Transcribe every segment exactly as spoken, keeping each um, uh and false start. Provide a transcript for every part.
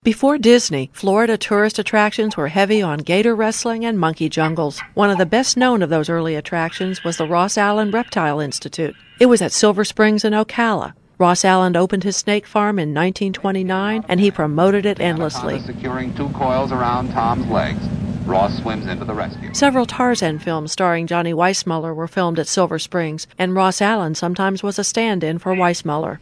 Before Disney, Florida tourist attractions were heavy on gator wrestling and monkey jungles. One of the best known of those early attractions was the Ross Allen Reptile Institute. It was at Silver Springs and Ocala. Ross Allen opened his snake farm in nineteen twenty-nine, and he promoted it endlessly. Securing two coils around Tom's legs, Ross swims into the rescue. Several Tarzan films starring Johnny Weissmuller were filmed at Silver Springs, and Ross Allen sometimes was a stand-in for Weissmuller.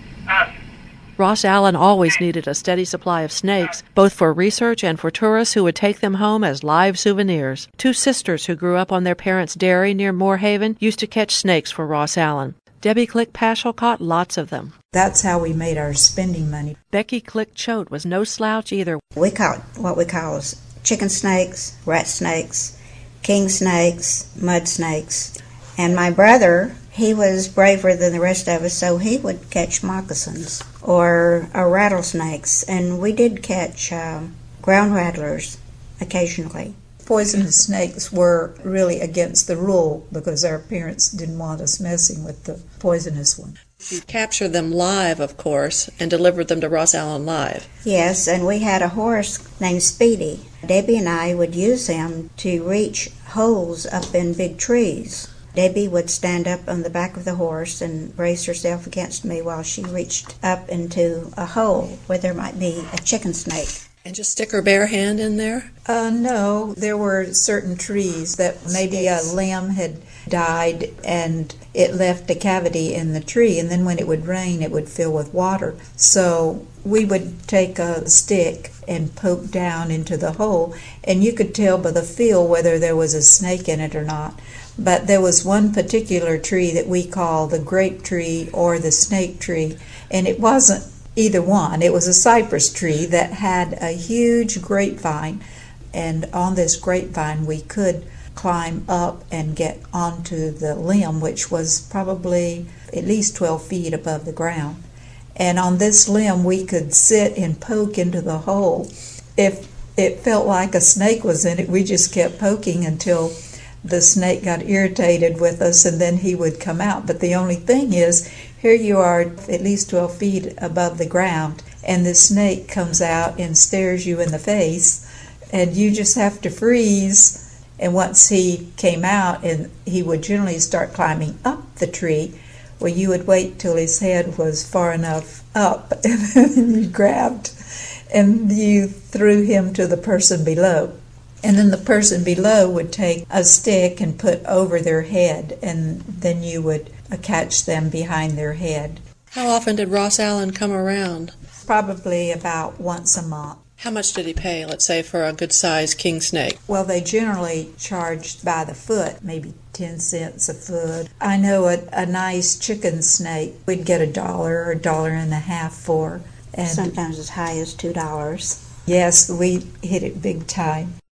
Ross Allen always needed a steady supply of snakes, both for research and for tourists who would take them home as live souvenirs. Two sisters who grew up on their parents' dairy near Moorhaven used to catch snakes for Ross Allen. Debbie Click Paschal caught lots of them. That's how we made our spending money. Becky Click Choate was no slouch either. We caught what we call chicken snakes, rat snakes, king snakes, mud snakes. And my brother, he was braver than the rest of us, so he would catch moccasins or uh, rattlesnakes. And we did catch uh, ground rattlers occasionally. Poisonous snakes were really against the rule because our parents didn't want us messing with the poisonous one. You captured them live, of course, and delivered them to Ross Allen live. Yes, and we had a horse named Speedy. Debbie and I would use him to reach holes up in big trees. Debbie would stand up on the back of the horse and brace herself against me while she reached up into a hole where there might be a chicken snake. And just stick her bare hand in there? Uh, no, there were certain trees that maybe a limb had died and it left a cavity in the tree, and then when it would rain it would fill with water. So we would take a stick and poke down into the hole, and you could tell by the feel whether there was a snake in it or not. But there was one particular tree that we call the grape tree or the snake tree, and it wasn't either one. It was a cypress tree that had a huge grapevine, and on this grapevine we could climb up and get onto the limb, which was probably at least twelve feet above the ground. And on this limb we could sit and poke into the hole. If it felt like a snake was in it, we just kept poking until the snake got irritated with us, and then he would come out. But the only thing is, here you are at least twelve feet above the ground, and the snake comes out and stares you in the face, and you just have to freeze. And once he came out, and he would generally start climbing up the tree, well, you would wait till his head was far enough up, and then you grabbed and you threw him to the person below. And then the person below would take a stick and put over their head, and then you would catch them behind their head. How often did Ross Allen come around? Probably about once a month. How much did he pay, let's say, for a good-sized king snake? Well, they generally charged by the foot, maybe ten cents a foot. I know a, a nice chicken snake we'd get a dollar or a dollar and a half for. And sometimes as high as two dollars. Yes, we hit it big time.